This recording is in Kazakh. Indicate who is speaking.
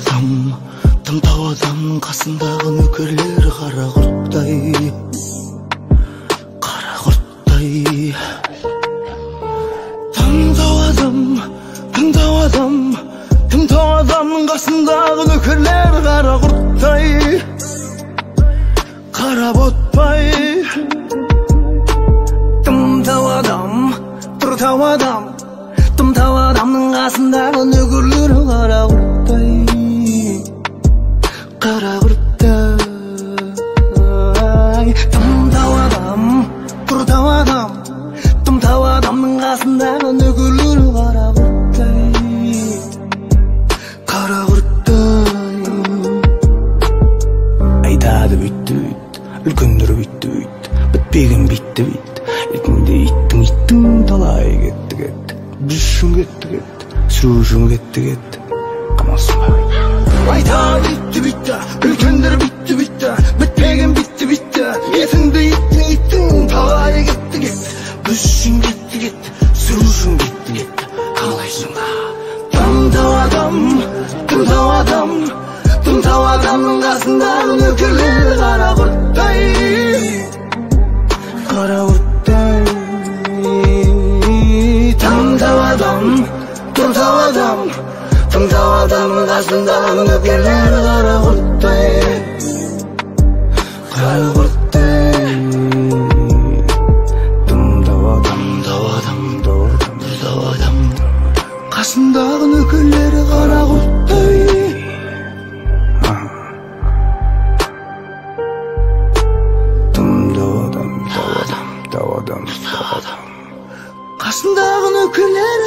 Speaker 1: тым тау адам, қасындағы нөкерлер қара құрттай, қара құрттай. Тым тау адам, қасындағы нөкерлер қара құрттай, қара ботпай. Тым тау адам, адамның қасындағы нөкерлер қара құрттай, қара құрттай. Тым тау адамның қасындағы нөкерлер қара құрттай, қара құрттай. Айтады бүйтті бүйт, үлкендер бүйтті бүйт, бітпеген битті бит, етінде иттің талай кетті бүшін кетті сүрушін кетті қамалсың ба. Айтады бүйтті, үлкендер бүйтті, бітпеген битті, етінде иттің талай кетті бүшін кетті сүрушін кетті қалайсың ба. Тым тау адамның қасындағы нөкерлер қара құрттай, қара құрттай. Тым тау адамның қасындағы нөкерлер қара құрттай, қара құрттай. Тым тау адам, қасындағы нөкерлер қара құрттай. Тау адам, қасындағы нөкерлер